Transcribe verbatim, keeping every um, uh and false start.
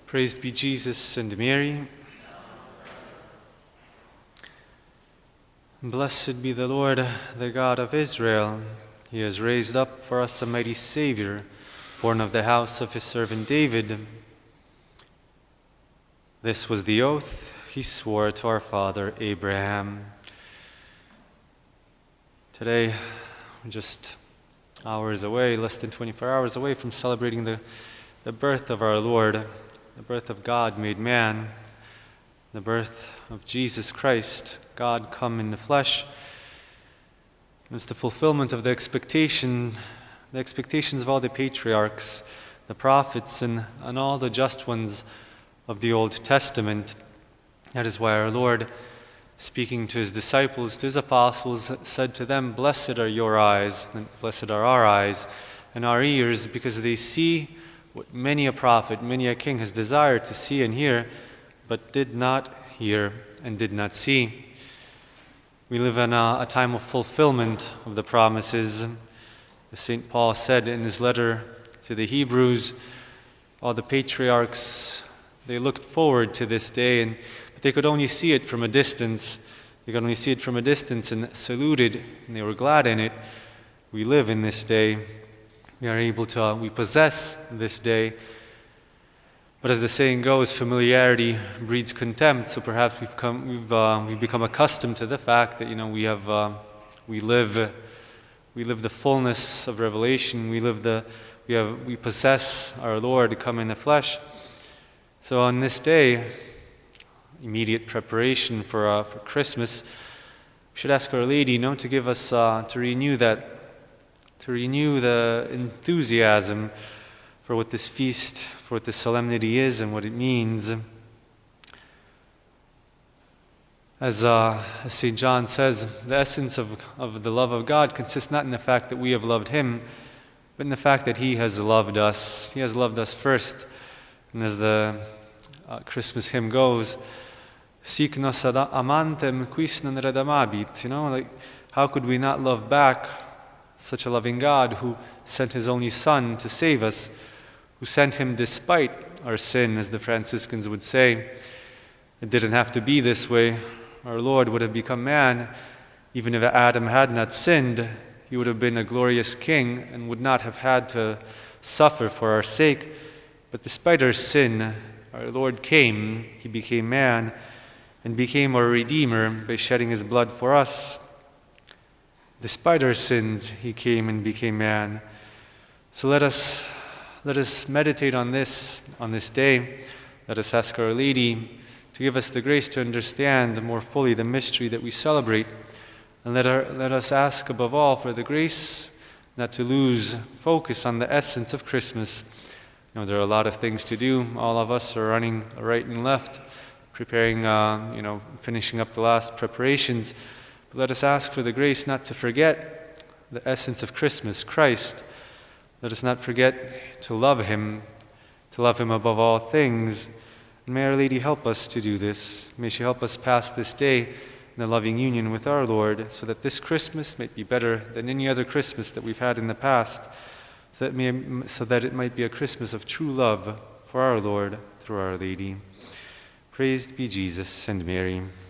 Praised be Jesus and Mary. Blessed be the Lord, the God of Israel. He has raised up for us a mighty Savior, born of the house of his servant David. This was the oath he swore to our father Abraham. Today, we're just hours away, less than twenty-four hours away from celebrating the, the birth of our Lord, the birth of God made man, the birth of Jesus Christ, God come in the flesh. It's the fulfillment of the expectation, the expectations of all the patriarchs, the prophets, and, and all the just ones of the Old Testament. That is why our Lord, speaking to his disciples, to his apostles, said to them, "Blessed are your eyes, and blessed are our eyes and our ears, because they see what many a prophet, many a king has desired to see and hear, but did not hear and did not see." We live in a, a time of fulfillment of the promises. As Saint Paul said in his letter to the Hebrews, all the patriarchs, they looked forward to this day, and but they could only see it from a distance. They could only see it from a distance and saluted, and they were glad in it. We live in this day. We are able to, uh, we possess this day. But as the saying goes, familiarity breeds contempt. So perhaps we've come, we've uh, we've become accustomed to the fact that you know we have, uh, we live, we live the fullness of revelation. We live the, we have, we possess our Lord come in the flesh. So on this day, immediate preparation for uh, for Christmas, we should ask Our Lady, you know, to give us uh, to renew that, to renew the enthusiasm for what this feast, for what this solemnity is and what it means. As, uh, as Saint John says, the essence of, of the love of God consists not in the fact that we have loved him, but in the fact that he has loved us. He has loved us first. And as the uh, Christmas hymn goes, "Sic nos ad amantem quis non redamabit," you know, like, how could we not love back such a loving God who sent his only Son to save us, who sent him despite our sin, as the Franciscans would say. It didn't have to be this way. Our Lord would have become man. Even if Adam had not sinned, he would have been a glorious king and would not have had to suffer for our sake. But despite our sin, our Lord came, he became man, and became our Redeemer by shedding his blood for us. Despite our sins, he came and became man. So let us let us meditate on this on this day. Let us ask Our Lady to give us the grace to understand more fully the mystery that we celebrate. And let, our, let us ask above all for the grace not to lose focus on the essence of Christmas. You know, there are a lot of things to do. All of us are running right and left, preparing, uh, you know, finishing up the last preparations. But let us ask for the grace not to forget the essence of Christmas, Christ. Let us not forget to love him, to love him above all things. And may Our Lady help us to do this. May she help us pass this day in a loving union with our Lord, so that this Christmas might be better than any other Christmas that we've had in the past, so that, may, so that it might be a Christmas of true love for our Lord through Our Lady. Praised be Jesus and Mary.